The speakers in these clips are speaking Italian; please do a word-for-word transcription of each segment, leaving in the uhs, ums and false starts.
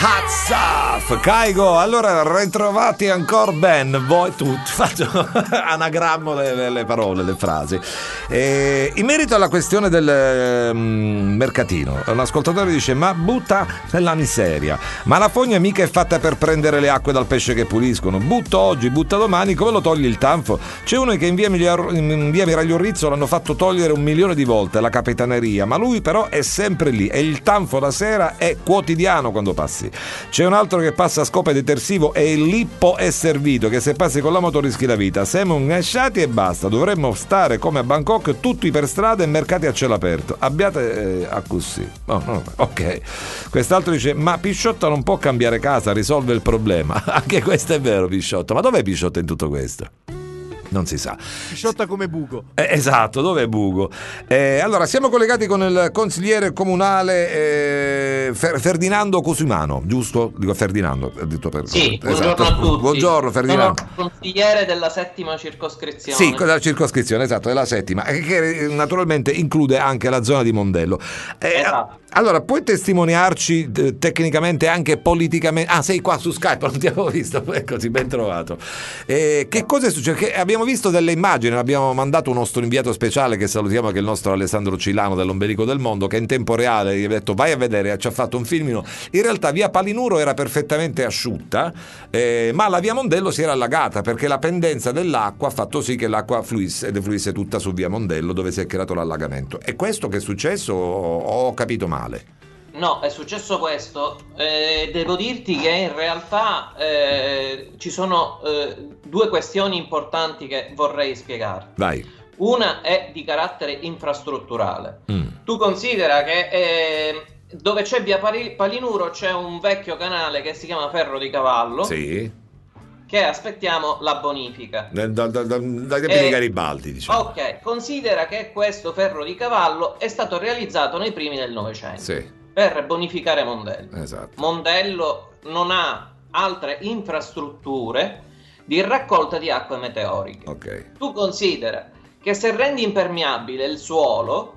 Hot Stuff, Caigo. Allora, ritrovati ancora ben voi tutti. Faccio anagrammo le, le, le parole, le frasi. E in merito alla questione del um, mercatino, un ascoltatore dice: ma butta nella miseria, ma la fogna mica è fatta per prendere le acque dal pesce che puliscono. Butta oggi, butta domani, come lo togli il tanfo? C'è uno che in via, Miglior- in via Miraglio Rizzo l'hanno fatto togliere un milione di volte, la capitaneria, ma lui però è sempre lì e il tanfo la sera è quotidiano quando passi. C'è un altro che passa a scopo detersivo e il lippo è servito, che se passi con la moto rischi la vita. Siamo inghiacciati e basta. Dovremmo stare come a Bangkok, tutti per strada e mercati a cielo aperto. Abbiate eh, a così. Oh, no, ok. Quest'altro dice: ma Pisciotto non può cambiare casa, risolve il problema. Anche questo è vero, Pisciotto. Ma dov'è Pisciotto in tutto questo? Non si sa. Pisciotta come Bugo. Eh, esatto, dove è Bugo? Eh, allora, siamo collegati con il consigliere comunale eh, Fer- Ferdinando Cosumano, giusto? Dico Ferdinando, ho detto per... Sì, esatto. buongiorno a tutti. Buongiorno Ferdinando. Sono consigliere della settima circoscrizione. Sì, della circoscrizione, esatto, della settima, che naturalmente include anche la zona di Mondello. Eh, esatto. Allora, puoi testimoniarci eh, tecnicamente, anche politicamente? Ah, sei qua su Skype, non ti avevo visto, eccoci, ben trovato. Eh, che cosa è successo? Che abbiamo visto delle immagini, abbiamo mandato un nostro inviato speciale, che salutiamo, che è il nostro Alessandro Cilano dell'Ombelico del Mondo, che in tempo reale gli ha detto vai a vedere, ci ha fatto un filmino. In realtà via Palinuro era perfettamente asciutta, eh, ma la via Mondello si era allagata, perché la pendenza dell'acqua ha fatto sì che l'acqua fluisse, defluisse tutta su via Mondello, dove si è creato l'allagamento. È questo che è successo o ho capito male? No, è successo questo. Eh, devo dirti che in realtà eh, ci sono eh, due questioni importanti che vorrei spiegare. Vai. Una è di carattere infrastrutturale. Mm. Tu considera che eh, dove c'è via Palinuro c'è un vecchio canale che si chiama Ferro di Cavallo. Sì. Che aspettiamo la bonifica. Da, da, da, dai tempi eh, di Garibaldi, diciamo. Ok, considera che questo Ferro di Cavallo è stato realizzato nei primi del Novecento. Sì. Per bonificare Mondello. Esatto. Mondello non ha altre infrastrutture di raccolta di acque meteoriche. Okay. Tu considera che se rendi impermeabile il suolo,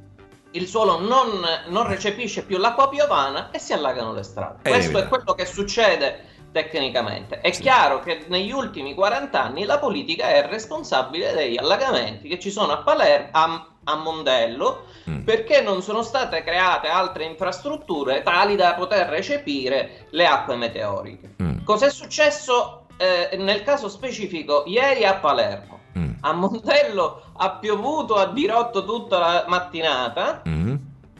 il suolo non, non recepisce più l'acqua piovana e si allagano le strade. È Questo evidente. è quello che succede tecnicamente. È sì. chiaro che negli ultimi quaranta anni la politica è responsabile degli allagamenti che ci sono a Palermo, a, a Mondello, mm. perché non sono state create altre infrastrutture tali da poter recepire le acque meteoriche. Mm. Cos'è successo eh, nel caso specifico ieri a Palermo? Mm. A Mondello ha piovuto a dirotto tutta la mattinata mm.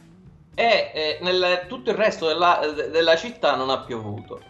e eh, nel tutto il resto della, della città non ha piovuto.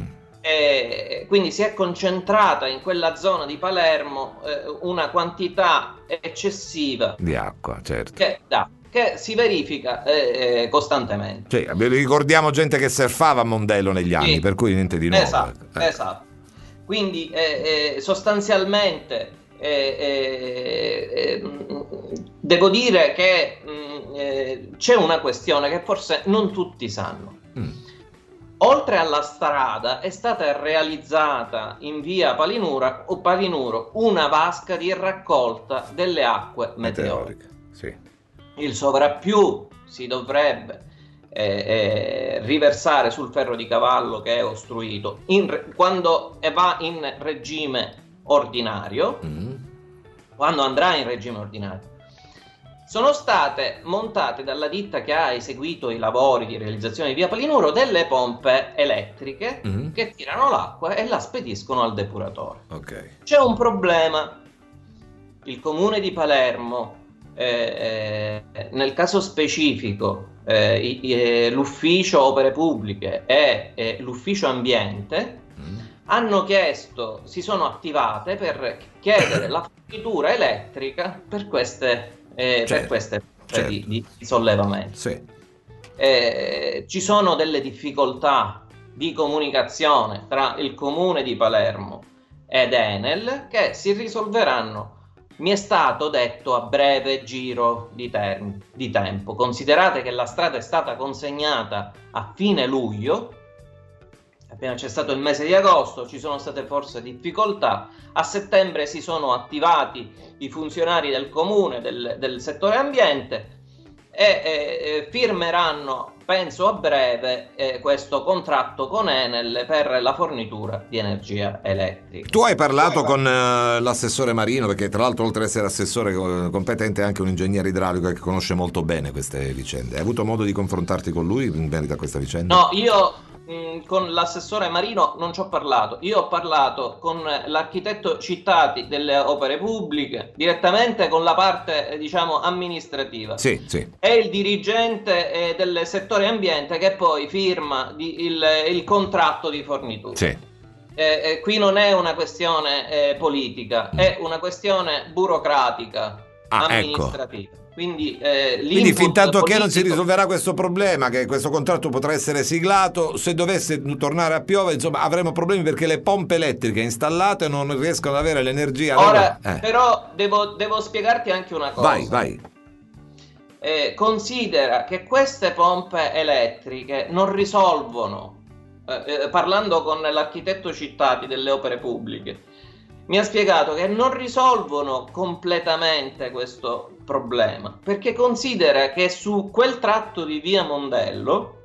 E quindi si è concentrata in quella zona di Palermo eh, una quantità eccessiva di acqua, certo, che, da, che si verifica eh, costantemente. Cioè, ricordiamo gente che surfava a Mondello negli anni, sì. Per cui niente di nuovo. Esatto, eh. esatto. Quindi eh, eh, sostanzialmente eh, eh, eh, devo dire che mh, eh, c'è una questione che forse non tutti sanno. Mm. Oltre alla strada è stata realizzata in via Palinuro, o Palinuro una vasca di raccolta delle acque meteoriche. Sì. Il sovrappiù si dovrebbe eh, eh, riversare sul Ferro di Cavallo che è ostruito in, quando va in regime ordinario, mm. quando andrà in regime ordinario. Sono state montate dalla ditta che ha eseguito i lavori di realizzazione di via Palinuro delle pompe elettriche mm-hmm. che tirano l'acqua e la spediscono al depuratore. Okay. C'è un problema. Il comune di Palermo, eh, eh, nel caso specifico, eh, i, eh, l'ufficio opere pubbliche e eh, l'ufficio ambiente mm. hanno chiesto, si sono attivate per chiedere la fornitura elettrica per queste Eh, certo, per queste certo. di, di, di sollevamento. Sì. Eh, ci sono delle difficoltà di comunicazione tra il comune di Palermo ed Enel che si risolveranno, mi è stato detto, a breve giro di, term- di tempo. Considerate che la strada è stata consegnata a fine luglio, appena c'è stato il mese di agosto ci sono state forse difficoltà, a settembre si sono attivati i funzionari del comune, del, del settore ambiente e eh, firmeranno penso a breve, eh, questo contratto con Enel per la fornitura di energia elettrica. Tu hai parlato con uh, l'assessore Marino, perché tra l'altro oltre ad essere assessore competente è anche un ingegnere idraulico che conosce molto bene queste vicende. Hai avuto modo di confrontarti con lui in merito a questa vicenda? No, io mh, con l'assessore Marino non ci ho parlato. Io ho parlato con l'architetto Cittati delle opere pubbliche, direttamente con la parte eh, diciamo amministrativa. Sì, sì. E il dirigente eh, del settore ambiente che poi firma di, il, il contratto di fornitura. Sì. Eh, eh, qui non è una questione eh, politica, mm. è una questione burocratica, ah, amministrativa. Ecco. Quindi, eh, Quindi fin tanto politico... che non si risolverà questo problema, che questo contratto potrà essere siglato, se dovesse tornare a piovere, insomma, avremo problemi perché le pompe elettriche installate non riescono ad avere l'energia. Ora, eh. però devo, devo spiegarti anche una cosa. Vai, vai. Eh, considera che queste pompe elettriche non risolvono, eh, parlando con l'architetto Cittati delle opere pubbliche, mi ha spiegato che non risolvono completamente questo problema, perché considera che su quel tratto di via Mondello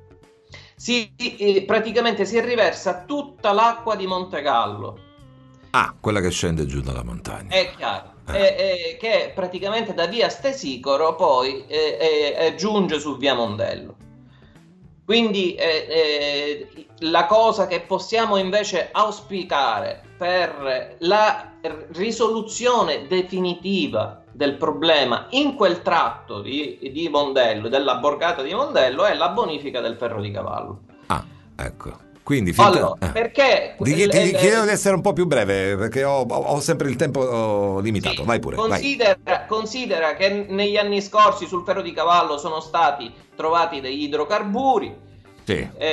si, eh, praticamente si riversa tutta l'acqua di Montegallo. Ah, quella che scende giù dalla montagna. È chiaro. Eh. Eh, eh, che praticamente da via Stesicoro poi eh, eh, giunge su via Mondello. Quindi eh, eh, la cosa che possiamo invece auspicare per la risoluzione definitiva del problema in quel tratto di, di Mondello, della borgata di Mondello, è la bonifica del ferro di cavallo. Ah, ecco. Quindi, finta... allora, eh. perché ti, ti, ti chiedo di essere un po' più breve perché ho, ho sempre il tempo limitato. Sì, vai pure. Considera, vai. considera che negli anni scorsi sul ferro di cavallo sono stati trovati degli idrocarburi. Sì. E,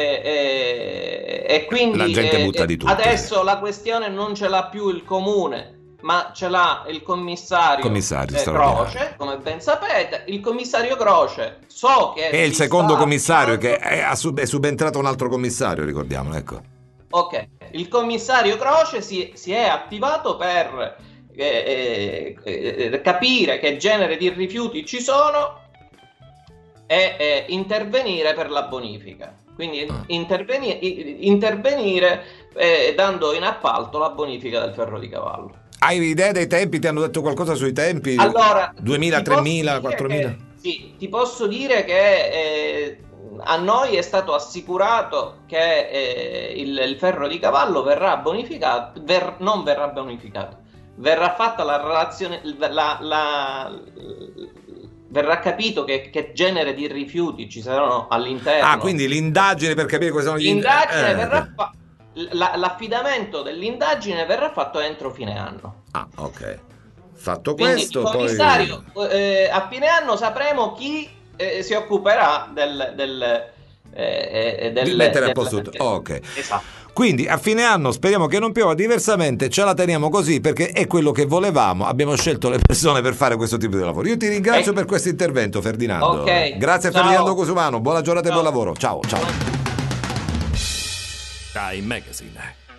e, e quindi la gente eh, butta di tutto. Adesso la questione non ce l'ha più il comune, ma ce l'ha il commissario, commissario eh, Croce, come ben sapete. Il commissario Croce so che è il secondo commissario che è, è subentrato un altro commissario, ricordiamo, ecco. Ok, il commissario Croce si, si è attivato per eh, eh, capire che genere di rifiuti ci sono e eh, intervenire per la bonifica. Quindi ah. interveni- intervenire eh, dando in appalto la bonifica del ferro di cavallo. Hai idea dei tempi? Ti hanno detto qualcosa sui tempi? Allora, duemila, tremila, quattromila? Che, sì, ti posso dire che eh, a noi è stato assicurato che eh, il, il ferro di cavallo verrà bonificato, ver- non verrà bonificato, verrà fatta la relazione, la, la, verrà capito che, che genere di rifiuti ci saranno all'interno. Ah, quindi l'indagine per capire quali sono gli l'indagine eh. verrà fa- la, l'affidamento dell'indagine verrà fatto entro fine anno. Ah, ok. Fatto quindi questo, il commissario poi... eh, a fine anno sapremo chi eh, si occuperà del, del, eh, del di mettere del, a posto tutto. Oh, ok. Esatto. Quindi a fine anno speriamo che non piova, diversamente ce la teniamo così perché è quello che volevamo, abbiamo scelto le persone per fare questo tipo di lavoro. Io ti ringrazio eh. per questo intervento, Ferdinando. Okay. Grazie. Ciao. Ferdinando Cusumano, buona giornata. Ciao. E buon lavoro. Ciao, ciao. Time Magazine.